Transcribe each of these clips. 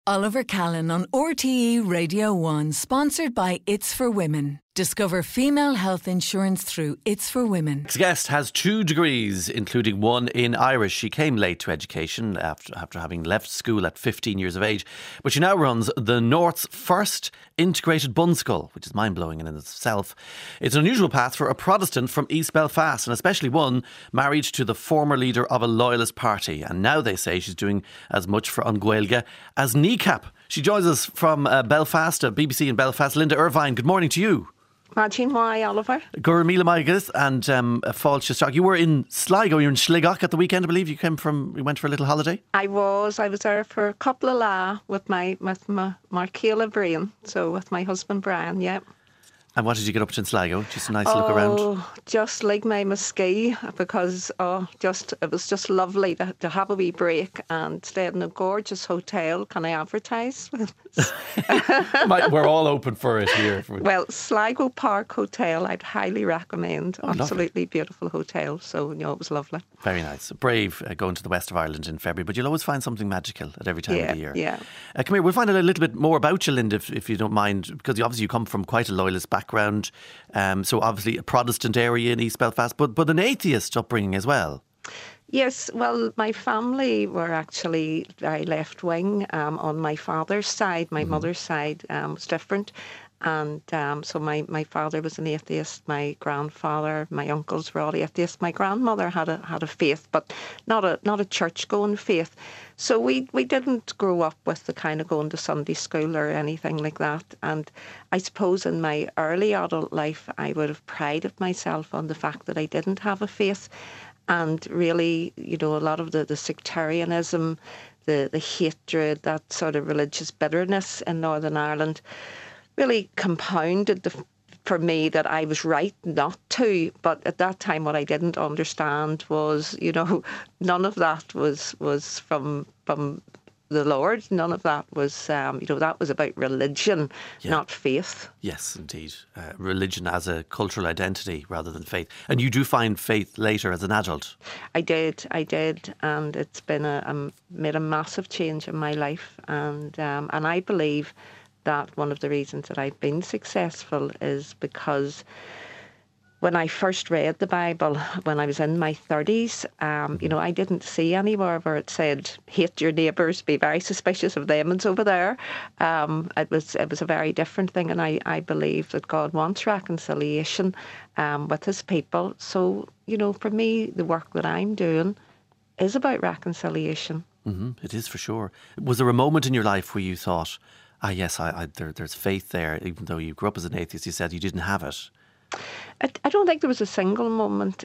Oliver Callan on RTE Radio 1, sponsored by It's for Women. Discover female health insurance through It's for Women. Next guest has 2 degrees, including one in Irish. She came late to education after having left school at 15 years of age. But she now runs the North's first integrated bun school, which is mind-blowing in itself. It's an unusual path for a Protestant from East Belfast, and especially one married to the former leader of a loyalist party. And now they say she's doing as much for An Gaeilge as Kneecap. She joins us from Belfast, BBC in Belfast. Linda Irvine, good morning to you. Imagine why, Oliver. Gur Míle Maigas and Fáilte Isteach. You were in Sligo, you were in Sligoch at the weekend, I believe. You went for a little holiday? I was there for a couple of la with my Marcela Brian, so with my husband Brian, yeah. And what did you get up to in Sligo? Just a nice look around? Just like my ski, because it was just lovely to have a wee break and stay in a gorgeous hotel. Can I advertise? We're all open for it here. Well, Sligo Park Hotel, I'd highly recommend. Absolutely beautiful hotel. So, it was lovely. Very nice. Brave going to the west of Ireland in February, but you'll always find something magical at every time of the year. Yeah. Come here, we'll find out a little bit more about you, Linda, if you don't mind, because obviously you come from quite a loyalist background. So obviously a Protestant area in East Belfast, but an atheist upbringing as well. Yes, well, my family were actually very left-wing on my father's side. My mother's side was different. And so my father was an atheist, my grandfather, my uncles were all atheists. My grandmother had a faith, but not a church-going faith. So we didn't grow up with the kind of going to Sunday school or anything like that. And I suppose in my early adult life, I would have prided myself on the fact that I didn't have a faith. And really, a lot of the sectarianism, the hatred, that sort of religious bitterness in Northern Ireland really compounded for me that I was right not to. But at that time, what I didn't understand was, none of that was from the Lord. None of that was, that was about religion, not faith. Yes, indeed. Religion as a cultural identity rather than faith. And you do find faith later as an adult? I did. And it's been made a massive change in my life. And I believe that one of the reasons that I've been successful is because when I first read the Bible, when I was in my 30s, I didn't see anywhere where it said, hate your neighbours, be very suspicious of them, and over there. It was a very different thing, and I believe that God wants reconciliation with his people. So, for me, the work that I'm doing is about reconciliation. It is, for sure. Was there a moment in your life where you thought, yes, there's faith there, even though you grew up as an atheist? You said you didn't have it. I don't think there was a single moment.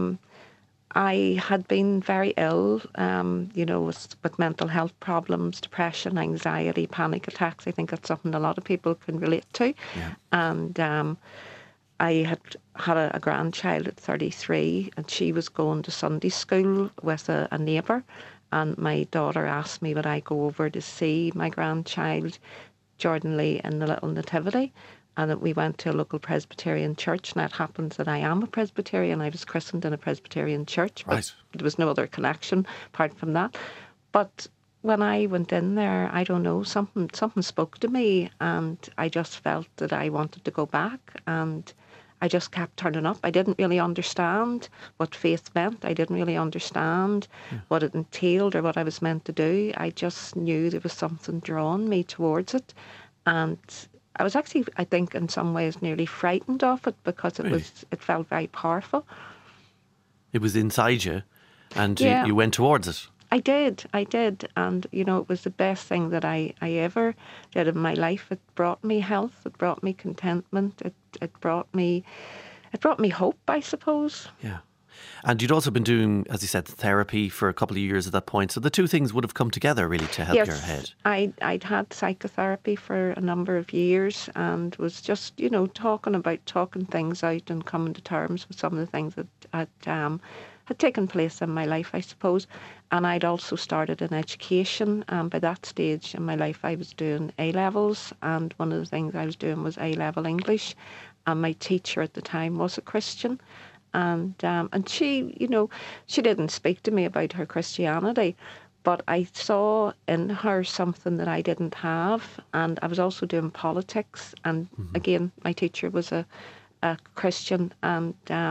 I had been very ill, with mental health problems, depression, anxiety, panic attacks. I think that's something a lot of people can relate to. Yeah. And I had a grandchild at 33, and she was going to Sunday school with a neighbour. And my daughter asked me would I go over to see my grandchild, Jordan Lee, in the Little Nativity. And that we went to a local Presbyterian church. And it happens that I am a Presbyterian. I was christened in a Presbyterian church. Right. But there was no other connection apart from that. But when I went in there, I don't know, something spoke to me. And I just felt that I wanted to go back. And I just kept turning up. I didn't really understand what faith meant. I didn't really understand what it entailed or what I was meant to do. I just knew there was something drawing me towards it. And I was actually, I think, in some ways nearly frightened of it because it felt very powerful. It was inside you and you went towards it. I did. And, it was the best thing that I ever did in my life. It brought me health. It brought me contentment. It brought me hope, I suppose. Yeah. And you'd also been doing, as you said, therapy for a couple of years at that point. So the two things would have come together really to help your head. I'd had psychotherapy for a number of years and was just, talking things out and coming to terms with some of the things that had taken place in my life, I suppose. And I'd also started in education. By that stage in my life, I was doing A-levels. And one of the things I was doing was A-level English. And my teacher at the time was a Christian. And she, she didn't speak to me about her Christianity, But I saw in her something that I didn't have, and I was also doing politics. And again, my teacher was a Christian, and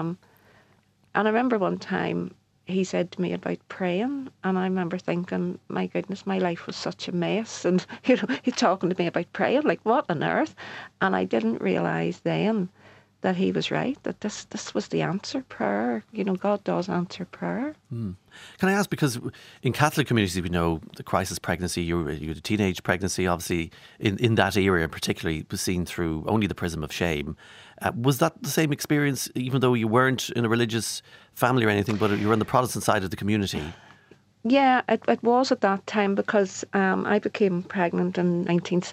I remember one time he said to me about praying, and I remember thinking, my goodness, my life was such a mess, and he's talking to me about praying, like what on earth? And I didn't realise then that he was right, that this was the answer, prayer. God does answer prayer. Can I ask, because in Catholic communities we know the crisis pregnancy, you had a teenage pregnancy, obviously in that era particularly was seen through only the prism of shame. Was that the same experience, even though you weren't in a religious family or anything, but you were on the Protestant side of the community? Yeah, it was at that time, because I became pregnant in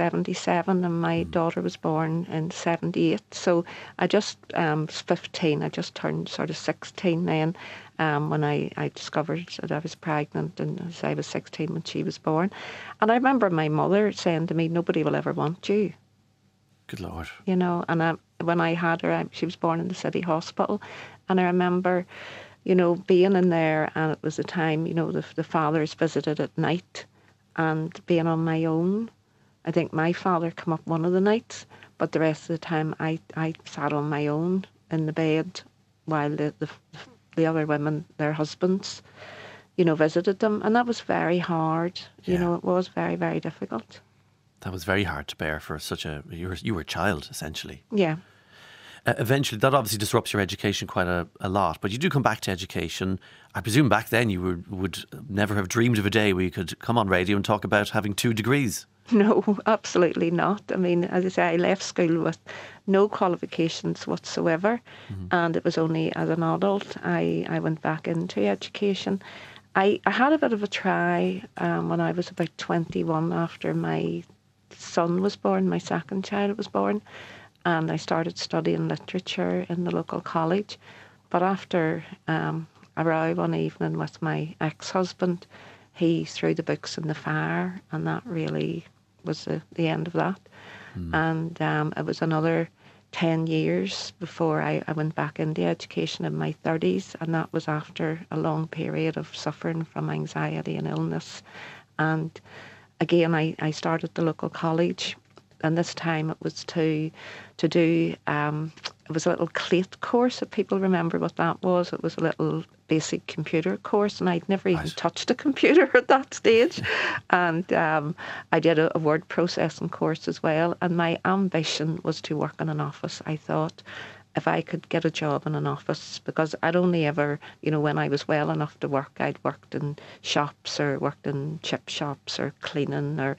1977 and my daughter was born in 78. So I just was 15. I just turned sort of 16 then when I discovered that I was pregnant, and as I was 16 when she was born. And I remember my mother saying to me, nobody will ever want you. Good Lord. And when I had her, she was born in the city hospital. And I remember being in there, and it was a time, the fathers visited at night, and being on my own. I think my father came up one of the nights, but the rest of the time I sat on my own in the bed while the other women, their husbands, visited them. And that was very hard. Yeah. It was very, very difficult. That was very hard to bear for you were a child, essentially. Yeah. Eventually, that obviously disrupts your education quite a lot, but you do come back to education. I presume back then you would never have dreamed of a day where you could come on radio and talk about having 2 degrees. No, absolutely not. I mean, as I say, I left school with no qualifications whatsoever, and it was only as an adult I went back into education. I had a bit of a try when I was about 21, after my son was born, my second child was born. And I started studying literature in the local college. But after a row one evening with my ex-husband, he threw the books in the fire, and that really was the end of that. And it was another 10 years before I went back into education in my 30s, and that was after a long period of suffering from anxiety and illness. And again, I started the local college. And this time it was to do, it was a little CLATE course, if people remember what that was. It was a little basic computer course, and I'd never even touched a computer at that stage. And I did a word processing course as well. And my ambition was to work in an office. I thought, if I could get a job in an office, because I'd only ever, when I was well enough to work, I'd worked in shops or worked in chip shops or cleaning or,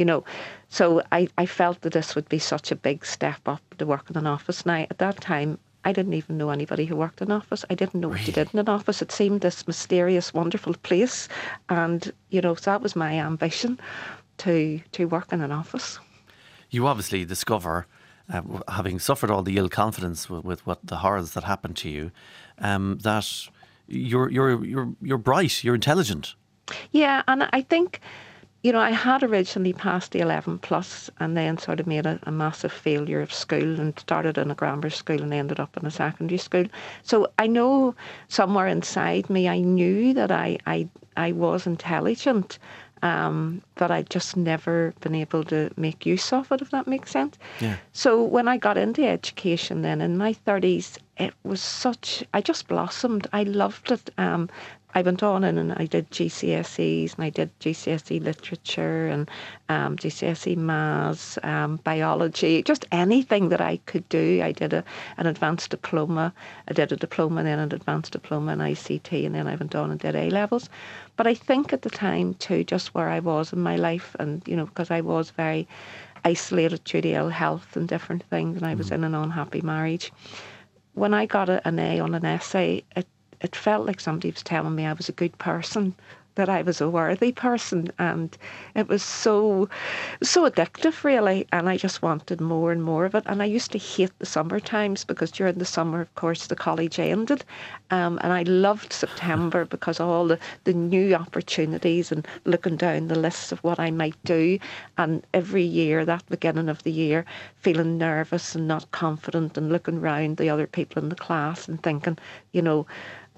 So I felt that this would be such a big step up to work in an office. Now, at that time, I didn't even know anybody who worked in an office. I didn't know what you did in an office. It seemed this mysterious, wonderful place. And, so that was my ambition, to work in an office. You obviously discover, having suffered all the ill confidence with what the horrors that happened to you, that you're bright, you're intelligent. Yeah, and I think, I had originally passed the 11 plus, and then sort of made a massive failure of school, and started in a grammar school and ended up in a secondary school. So I know somewhere inside me, I knew that I was intelligent. But I'd just never been able to make use of it, if that makes sense. Yeah. So when I got into education then in my 30s, it was I just blossomed. I loved it. I went on and I did GCSEs, and I did GCSE literature and GCSE maths, biology, just anything that I could do. I did an advanced diploma. I did a diploma and then an advanced diploma in ICT, and then I went on and did A-levels. But I think at the time too, just where I was in my life, and because I was very isolated due to ill health and different things, and I was in an unhappy marriage. When I got an A on an essay, it felt like somebody was telling me I was a good person, that I was a worthy person, and it was so addictive, really, and I just wanted more and more of it. And I used to hate the summer times, because during the summer, of course, the college ended, and I loved September because all the new opportunities and looking down the lists of what I might do, and every year, that beginning of the year, feeling nervous and not confident and looking round the other people in the class and thinking,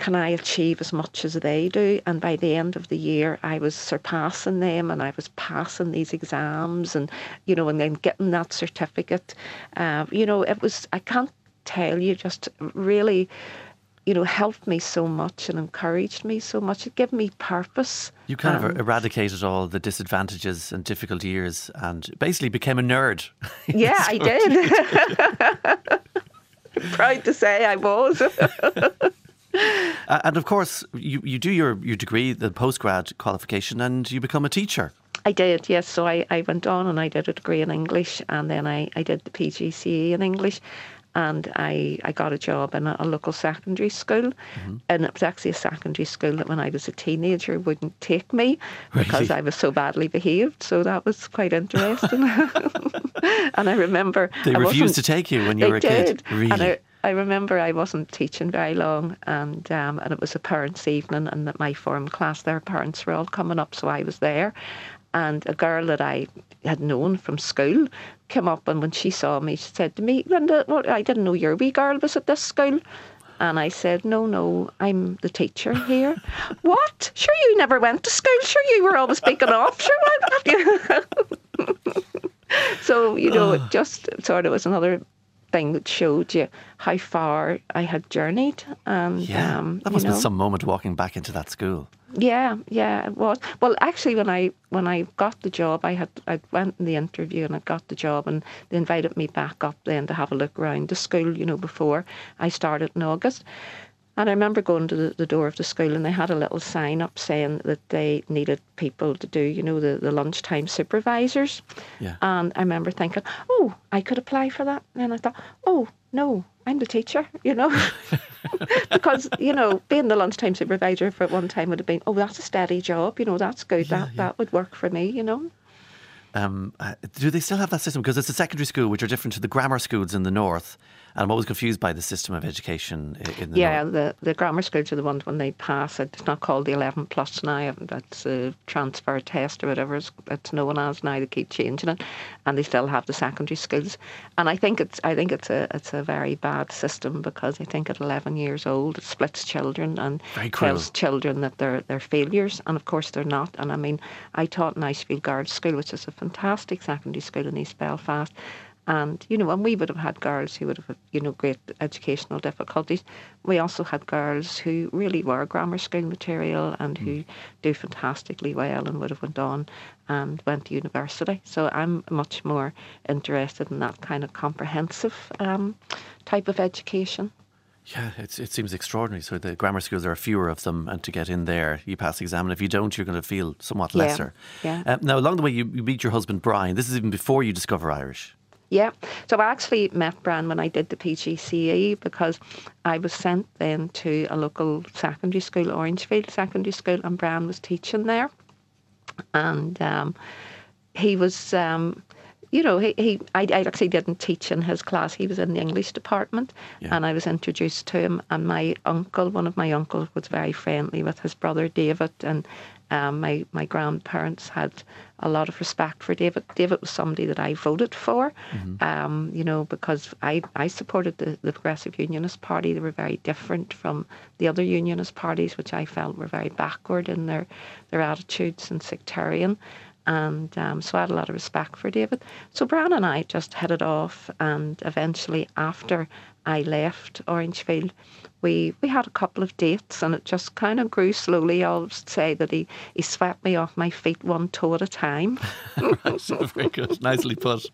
can I achieve as much as they do? And by the end of the year, I was surpassing them, and I was passing these exams, and and then getting that certificate. It was, I can't tell you, just really, helped me so much and encouraged me so much. It gave me purpose. You kind of eradicated all the disadvantages and difficult years and basically became a nerd. Yeah, I did. Proud to say I was. And of course, you do your degree, the postgrad qualification, and you become a teacher. I did, yes. So I went on and I did a degree in English, and then I did the PGCE in English, and I got a job in a local secondary school. Mm-hmm. And it was actually a secondary school that when I was a teenager wouldn't take me because I was so badly behaved. So that was quite interesting. And I remember... They refused to take you when you were a kid? Really? And I remember I wasn't teaching very long, and it was a parents' evening, and that my form class, their parents were all coming up, so I was there. And a girl that I had known from school came up, and when she saw me, she said to me, "Linda, well, I didn't know your wee girl was at this school." And I said, no, I'm the teacher here. What? Sure you never went to school? Sure you were always speaking off? Sure what? So, it just sort of was another thing that showed you how far I had journeyed. And that must have been some moment walking back into that school. Yeah, it was. Well, actually, when I got the job, I went in the interview and I got the job, and they invited me back up then to have a look around the school, before I started in August. And I remember going to the door of the school, and they had a little sign up saying that they needed people to do, the lunchtime supervisors. Yeah. And I remember thinking, oh, I could apply for that. And I thought, oh, no, I'm the teacher, because, being the lunchtime supervisor for at one time would have been, oh, that's a steady job, that's good, that would work for me, Do they still have that system? Because it's a secondary school, which are different to the grammar schools in the north. And I'm always confused by the system of education in the north. Yeah, the grammar schools are the ones when they pass. It's not called the 11 plus now. That's a transfer test or whatever it's known as now. They keep changing it, and they still have the secondary schools. And I think it's a very bad system, because I think at 11 years old it splits children and tells children that they're failures, and of course they're not. And I mean, I taught in Icefield Girls' School, which is a fantastic secondary school in East Belfast. And, and we would have had girls who would have, great educational difficulties. We also had girls who really were grammar school material and who do fantastically well and would have went on and went to university. So I'm much more interested in that kind of comprehensive type of education. Yeah, it seems extraordinary. So the grammar schools, there are fewer of them, and to get in there, you pass the exam, and if you don't, you're going to feel somewhat lesser. Yeah. Now, along the way, you meet your husband, Brian. This is even before you discover Irish. Yeah, so I actually met Brian when I did the PGCE, because I was sent then to a local secondary school, Orangefield Secondary School, and Brian was teaching there. And he was, I actually didn't teach in his class. He was in the English department, and I was introduced to him. And my uncle, one of my uncles, was very friendly with his brother David, and my grandparents had a lot of respect for David. David was somebody that I voted for, because I supported the Progressive Unionist Party. They were very different from the other Unionist parties, which I felt were very backward in their attitudes and sectarian. And so I had a lot of respect for David. So Brian and I just hit it off, and eventually after I left Orangefield, we had a couple of dates, and it just kind of grew slowly. I'll say that he swept me off my feet one toe at a time. Right, very good. Nicely put.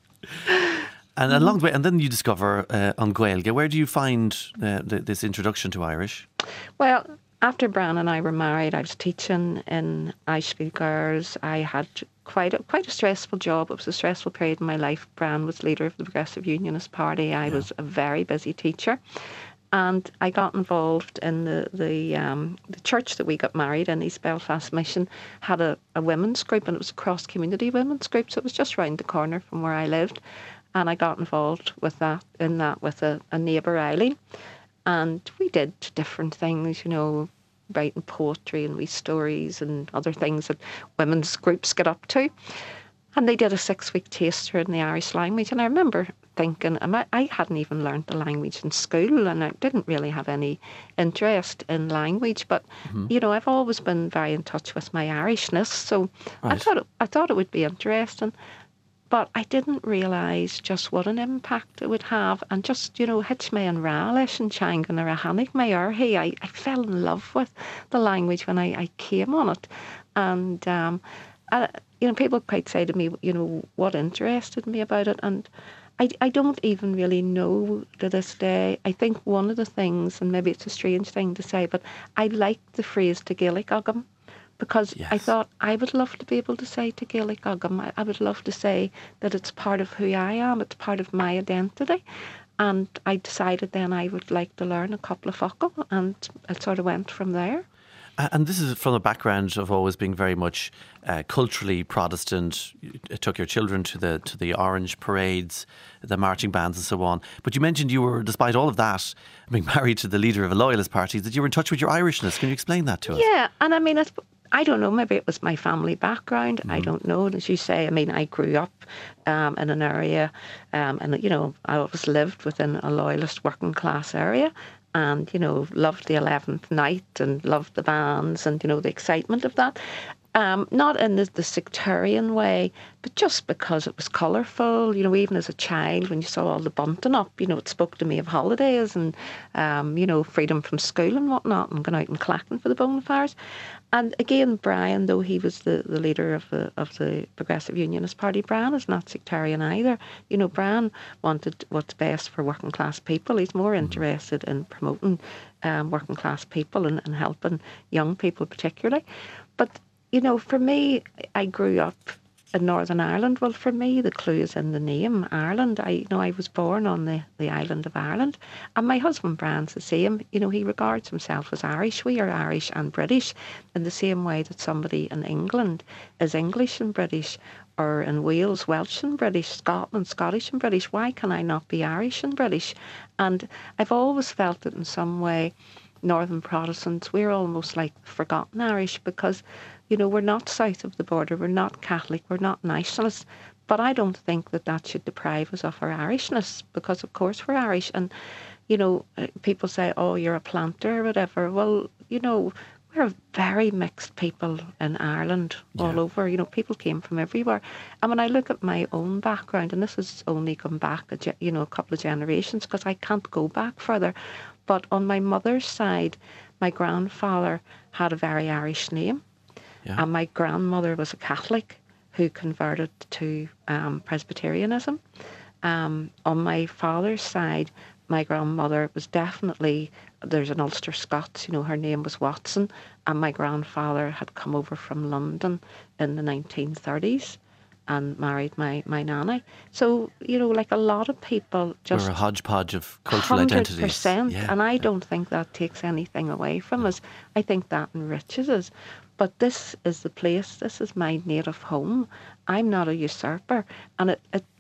And along the way, and then you discover An Gaeilge. Where do you find this introduction to Irish? Well, after Brian and I were married, I was teaching in Icefield Girls. I had quite a stressful job. It was a stressful period in my life. Brian was leader of the Progressive Unionist Party. I was a very busy teacher. And I got involved in the church that we got married in. East Belfast Mission had a women's group, and it was a cross-community women's group, so it was just round the corner from where I lived. And I got involved with that with a neighbour, Eileen. And we did different things, writing poetry and wee stories and other things that women's groups get up to. And they did a 6-week taster in the Irish language. And I remember thinking, I hadn't even learned the language in school, and I didn't really have any interest in language. But you know, I've always been very in touch with my Irishness, so Right. I thought it would be interesting. But I didn't realise just what an impact it would have. And just, you know, hitch me and rá leis an teangain ar a hanig mé orthaí. I fell in love with the language when I came on it. And, you know, people quite say to me, you know, what interested me about it. And I don't even really know to this day. I think one of the things, and maybe it's a strange thing to say, but I like the phrase to Gaelic agam. Because I Yes. thought I would love to be able to say to Gaelic agam. I would love to say that it's part of who I am, it's part of my identity. And I decided then I would like to learn a couple of focal, and it sort of went from there. And this is from a background of always being very much culturally Protestant. You took your children to the Orange parades, the marching bands and so on. But you mentioned you were, despite all of that, being married to the leader of a loyalist party, that you were in touch with your Irishness. Can you explain that to us? Yeah, and I mean, I don't know, maybe it was my family background. I don't know. And as you say, I mean, I grew up in an area, and, you know, I always lived within a loyalist working class area. And, you know, loved the 11th night and loved the bands and, you know, the excitement of that. Not in the sectarian way, but just because it was colourful. You know, even as a child, when you saw all the bunting up, you know, it spoke to me of holidays and, you know, freedom from school and whatnot, and going out and clacking for the bonfires. And again, Brian, though he was the leader of the Progressive Unionist Party, Brian is not sectarian either. You know, Brian wanted what's best for working class people. He's more interested in promoting working class people and helping young people particularly. But you know, for me, I grew up in Northern Ireland. Well, for me, the clue is in the name, Ireland. I was born on the island of Ireland. And my husband, Brian's the same. You know, he regards himself as Irish. We are Irish and British in the same way that somebody in England is English and British, or in Wales, Welsh and British, Scotland, Scottish and British. Why can I not be Irish and British? And I've always felt that in some way, Northern Protestants, we're almost like forgotten Irish because, you know, we're not south of the border, we're not Catholic, we're not nationalists. But I don't think that should deprive us of our Irishness, because of course we're Irish. And, you know, people say, oh, you're a planter or whatever. Well, you know, we're a very mixed people in Ireland, all over. You know, people came from everywhere. And when I look at my own background, and this has only come back, you know, a couple of generations, because I can't go back further. But on my mother's side, my grandfather had a very Irish name. Yeah. And my grandmother was a Catholic who converted to Presbyterianism. On my father's side, my grandmother was definitely, there's an Ulster Scots, you know, her name was Watson, and my grandfather had come over from London in the 1930s and married my nanny. So, you know, like a lot of people just... We're a hodgepodge of cultural identities. 100%, Yeah, and I don't think that takes anything away from us. I think that enriches us. But this is the place, this is my native home. I'm not a usurper. And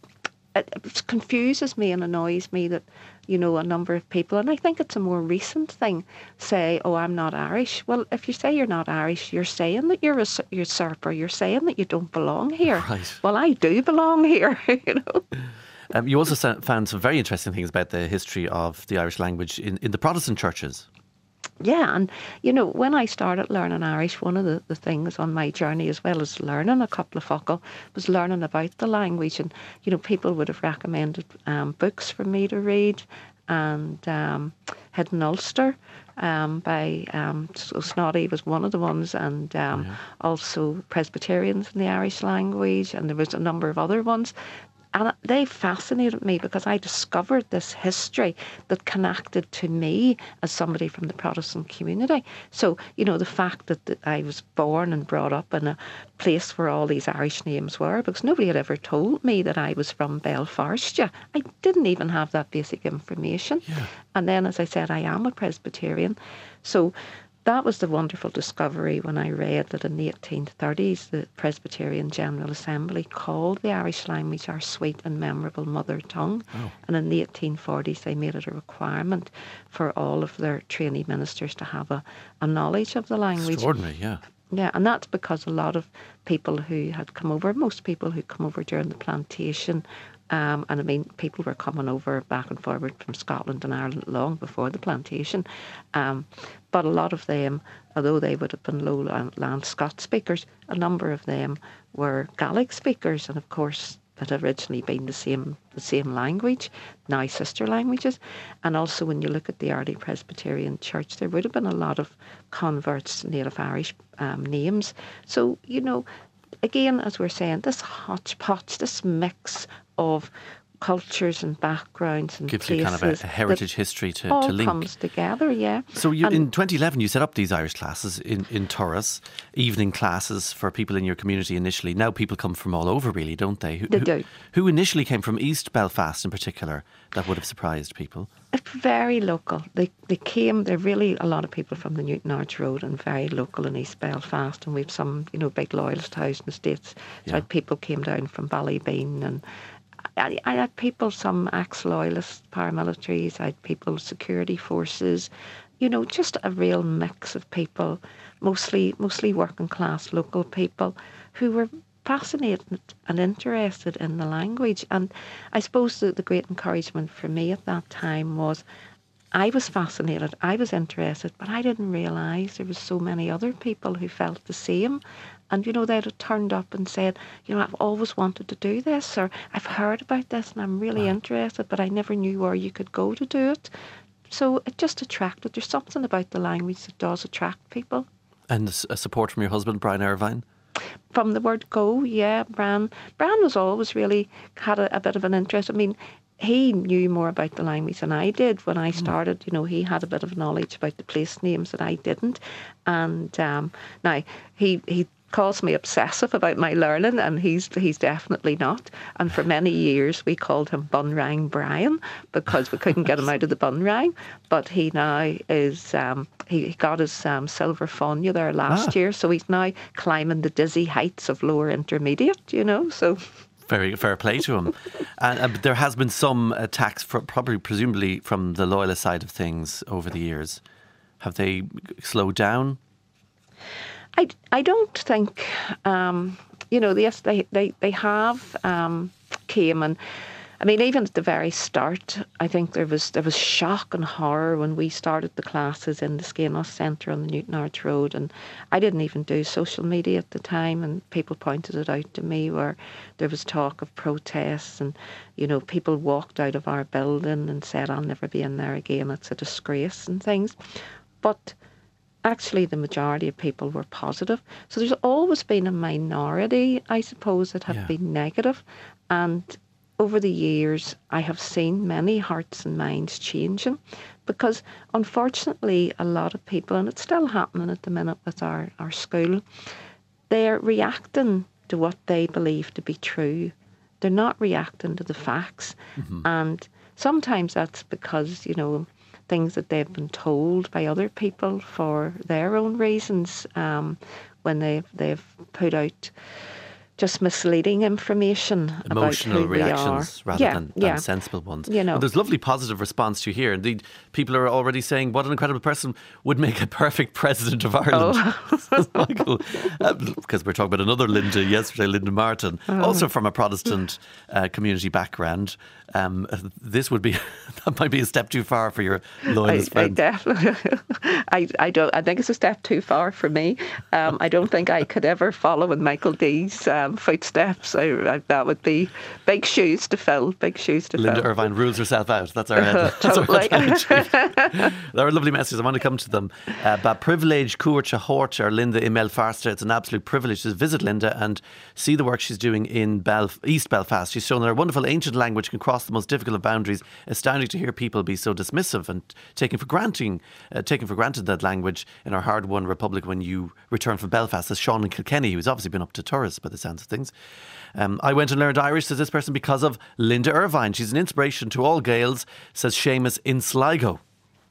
it confuses me and annoys me that, you know, a number of people, and I think it's a more recent thing, say, oh, I'm not Irish. Well, if you say you're not Irish, you're saying that you're a usurper. You're saying that you don't belong here. Right. Well, I do belong here, you know. You also found some very interesting things about the history of the Irish language in the Protestant churches. Yeah, and, you know, when I started learning Irish, one of the things on my journey, as well as learning a couple of focal, was learning about the language. And, you know, people would have recommended books for me to read, and Hidden Ulster by Snoddy was one of the ones, and also Presbyterians in the Irish language, and there was a number of other ones. And they fascinated me because I discovered this history that connected to me as somebody from the Protestant community. So, you know, the fact that I was born and brought up in a place where all these Irish names were, because nobody had ever told me that I was from Belfarstia. I didn't even have that basic information. Yeah. And then, as I said, I am a Presbyterian. So that was the wonderful discovery when I read that in the 1830s, the Presbyterian General Assembly called the Irish language our sweet and memorable mother tongue. Oh. And in the 1840s, they made it a requirement for all of their trainee ministers to have a knowledge of the language. Extraordinary, yeah. Yeah, and that's because a lot of people who had come over, most people who come over during the plantation, And I mean, people were coming over back and forward from Scotland and Ireland long before the plantation. But a lot of them, although they would have been lowland Scots speakers, a number of them were Gaelic speakers, and of course that had originally been the same language, now sister languages. And also when you look at the early Presbyterian Church, there would have been a lot of converts to native Irish names. So, you know, again, as we're saying, this hodgepodge, this mix of cultures and backgrounds and gives places, you kind of a heritage history to all link. comes together, yeah. So in 2011 you set up these Irish classes in Turris, evening classes for people in your community initially. Now people come from all over really, don't they? They do. Who initially came from East Belfast in particular? That would have surprised people. It's very local. They're really a lot of people from the Newton Arch Road and very local in East Belfast, and we've some, you know, big loyalist housing estates. So I had people came down from Ballybean, and I had people, some ex-loyalist paramilitaries, I had people, security forces, you know, just a real mix of people, mostly working class local people who were fascinated and interested in the language. And I suppose the great encouragement for me at that time was I was fascinated, I was interested, but I didn't realise there was so many other people who felt the same. And, you know, they'd have turned up and said, you know, I've always wanted to do this, or I've heard about this and I'm really interested, but I never knew where you could go to do it. So it just attracted. There's something about the language that does attract people. And a support from your husband, Brian Irvine? From the word go, yeah. Brian was always really had a bit of an interest. I mean, he knew more about the language than I did when I started. You know, he had a bit of knowledge about the place names that I didn't. And now he calls me obsessive about my learning, and he's definitely not. And for many years we called him Bunrang Brian because we couldn't get him out of the Bunrang. But he now is he got his silver Fáinne there last year, so he's now climbing the dizzy heights of lower intermediate. You know, so. Very fair play to him. And there has been some attacks, presumably from the loyalist side of things over the years. Have they slowed down? I don't think, you know, yes, they have came, and I mean, even at the very start, I think there was shock and horror when we started the classes in the Skenos Centre on the Newton Arch Road, and I didn't even do social media at the time, and people pointed it out to me where there was talk of protests, and, you know, people walked out of our building and said, I'll never be in there again, it's a disgrace and things. But actually the majority of people were positive. So there's always been a minority, I suppose, that have been negative. And over the years, I have seen many hearts and minds changing because unfortunately a lot of people, and it's still happening at the minute with our school, they're reacting to what they believe to be true. They're not reacting to the facts. Mm-hmm. And sometimes that's because, you know, things that they've been told by other people for their own reasons, when they've put out just misleading information, emotional about who reactions we are. rather than sensible ones. You know, well, there's lovely positive response to hear. Indeed, people are already saying what an incredible person would make a perfect president of Ireland. Michael, because we're talking about another Linda yesterday, Linda Martin, also from a Protestant community background. This would be that might be a step too far for your loyalist friends. Definitely, I don't. I think it's a step too far for me. I don't think I could ever follow in Michael D's footsteps. That would be big shoes to fill. Linda Irvine rules herself out. That's our head. Totally. There are lovely messages. I want to come to them. Ba privilege cuairte horter Linda in Belfast. It's an absolute privilege to visit Linda and see the work she's doing in East Belfast. She's shown that her wonderful ancient language can cross the most difficult of boundaries. Astounding to hear people be so dismissive and taking for granted that language in our hard-won republic when you return from Belfast. As Sean in Kilkenny, who's obviously been up to Turris by the sounds of things. I went and learned Irish, says this person, because of Linda Irvine. She's an inspiration to all Gaels, says Seamus in Sligo.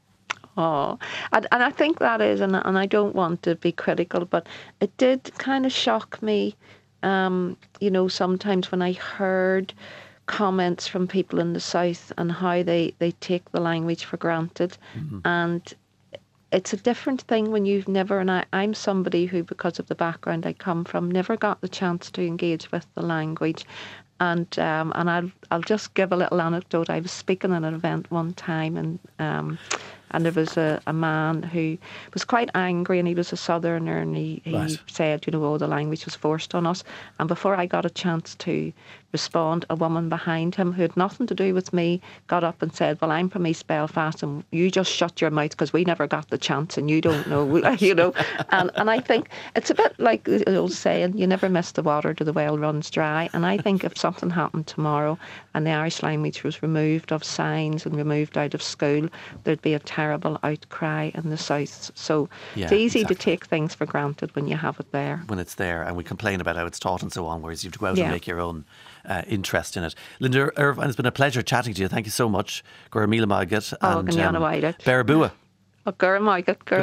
Oh, and I think that is, and I don't want to be critical, but it did kind of shock me, you know, sometimes when I heard comments from people in the South and how they take the language for granted. Mm-hmm. And it's a different thing when you've never, and I'm somebody who, because of the background I come from, never got the chance to engage with the language. And I'll just give a little anecdote. I was speaking at an event one time, and there was a man who was quite angry, and he was a southerner, and he said, the language was forced on us. And before I got a chance to respond, a woman behind him who had nothing to do with me got up and said, well, I'm from East Belfast, and you just shut your mouth because we never got the chance and you don't know, And I think it's a bit like the old saying, you never miss the water till the well runs dry. And I think if something happened tomorrow and the Irish language was removed of signs and removed out of school, there'd be a terrible outcry in the south. So it's easy to take things for granted when you have it there. When it's there, and we complain about how it's taught and so on, whereas you have to go out and make your own interest in it. Linda Irvine, it's been a pleasure chatting to you. Thank you so much. Gura Mila Magat and Bear Bua.